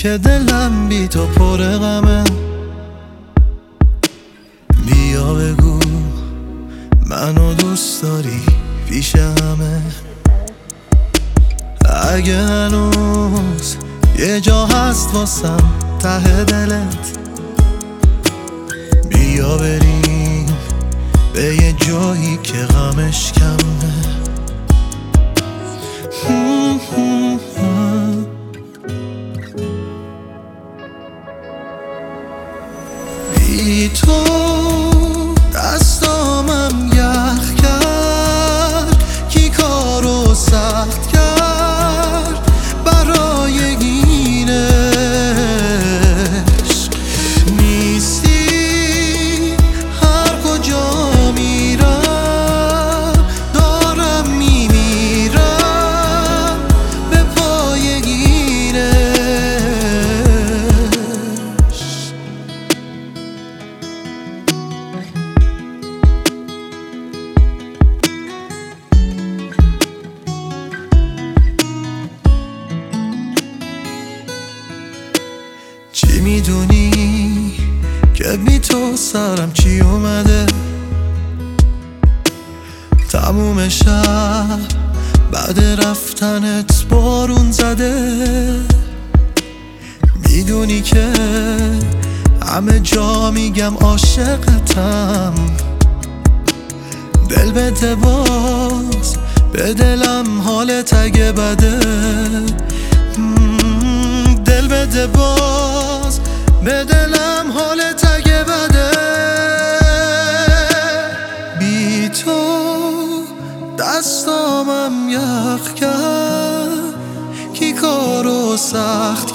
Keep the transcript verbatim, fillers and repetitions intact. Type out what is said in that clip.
که دلم بی تو پر غمه. بیا بگو منو دوست داری پیش همه. اگه هنوز یه جا هست واسم ته دلت، بیا بریم به یه جایی که غمش کمه. بی تو دستامم یخ کرد، کی کارو سخت کرد برای این عشق. نیستی هر کجا میرم دارم میمیرم به پای این عشق. چی میدونی که بی تو سرم چی اومده؟ تموم شب بعد رفتنت بارون زده. میدونی که همه جا میگم عاشقتم، دل بده باز به دلم حالت اگه بده. دل بده باز به دلم حالت اگه بده. بی تو دستامم یخ کرد، کی کارو سخت